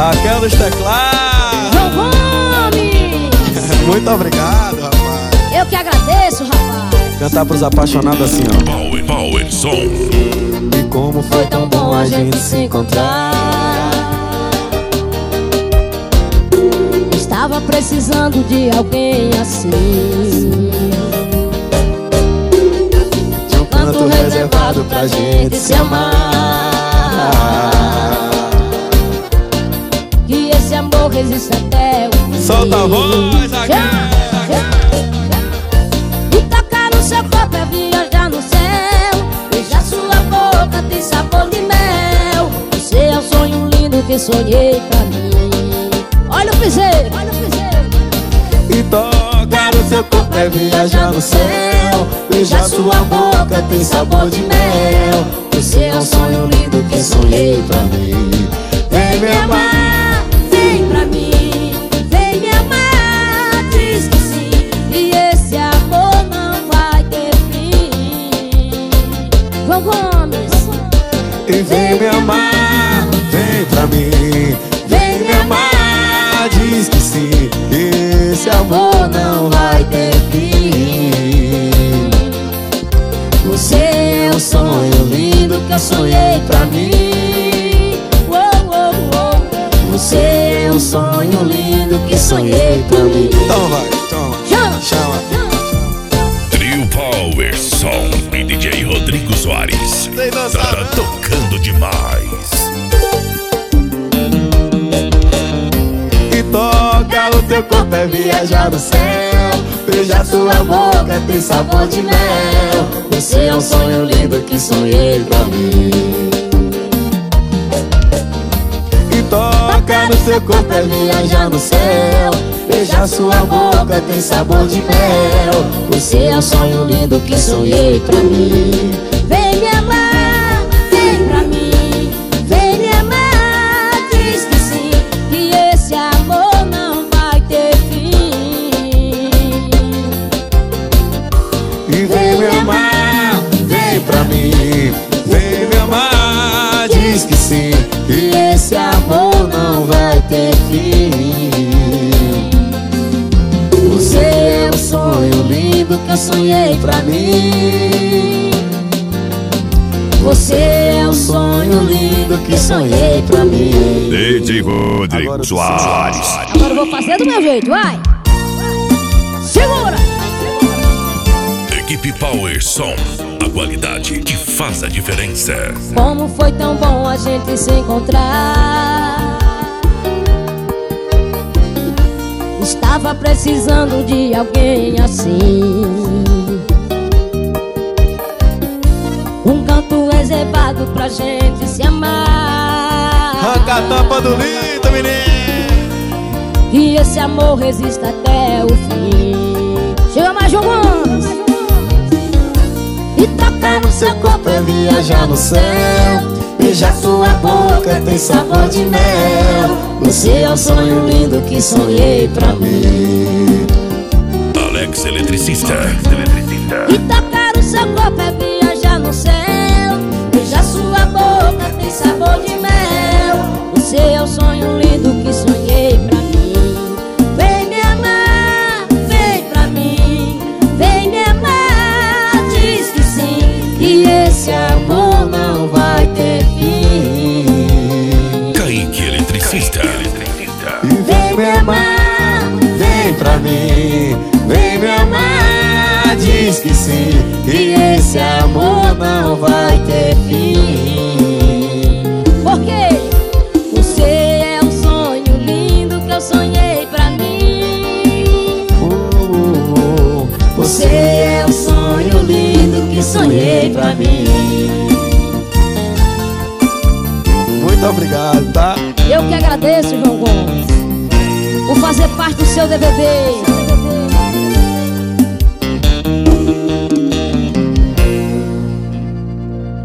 Raquel dos teclados. João Gomes. Muito obrigado, rapaz. Eu que agradeço, rapaz. Cantar pros apaixonados assim, ó. Power Som. E como foi tão bom a gente se encontrar. Estava precisando de alguém assim, De um canto reservado pra gente se amar. Que esse amor resista até o fim. Solta a voz, Raquel. E tocar no seu corpo é viajar no céu. Beijar sua boca tem sabor de mel. Você é um sonho lindo que sonhei pra mim. Olha o piseiro, olha o piseiro. E tocar no seu corpo é viajar no céu. Beijar sua boca tem sabor de mel. Você é um sonho lindo que sonhei pra mim. Vem me amar, vem pra mim. Vem me amar, diz que sim. E esse amor não vai ter fim. João Gomes. e vem me amar, vem pra mim. Vem me amar, diz que sim. Esse amor não vai ter fim. Você é um sonho lindo que eu sonhei pra mim. Você é um sonho lindo que sonhei pra mim. Então vai, toma, chama. Trio Power Som e DJ Rodrigo Soares. Tá tocando demais. E toca no teu corpo é viajar no céu. Beijar sua boca tem sabor de mel. Você é um sonho lindo que sonhei pra mim. E toca no teu corpo é viajar no céu. Beijar sua boca tem sabor de mel. Você é um sonho lindo que sonhei pra mim. Vem me amar, vem pra mim. Vem me amar, diz que sim. Que esse amor não vai ter fim. E vem me amar, vem pra mim. Vem me amar, diz que sim. Que esse amor não vai ter fim. Você é um sonho lindo que eu sonhei pra mim. Você é um sonho lindo que sonhei pra mim. DJ Rodrigo Soares. Agora eu vou fazer do meu jeito, vai. Segura. Equipe Power Som. A qualidade que faz a diferença. Como foi tão bom a gente se encontrar. Estava precisando de alguém assim. Um canto reservado pra gente se amar. Arranca a tampa do lindo, menino. E esse amor resista até o fim. Chega mais, João Gomes. E tocar no seu corpo é viajar no céu. Beijar sua boca tem sabor de mel. Você é um sonho lindo que sonhei pra mim. Alex Eletricista. E tocar no seu corpo é viajar no céu. Beijar sua boca tem sabor de mel. Você é o sonho lindo que sonhei pra mim. Vem me amar, vem pra mim. Vem me amar, diz que sim. Que esse amor não vai ter fim. Kaique Eletricista. E vem me amar, vem pra mim. Vem me amar, diz que sim. E esse amor não vai ter fim. Por quê? Você é um sonho lindo que eu sonhei pra mim. Você é um sonho lindo que sonhei pra mim. Muito obrigado, tá? Eu que agradeço, João Gomes, por fazer parte do seu DVD.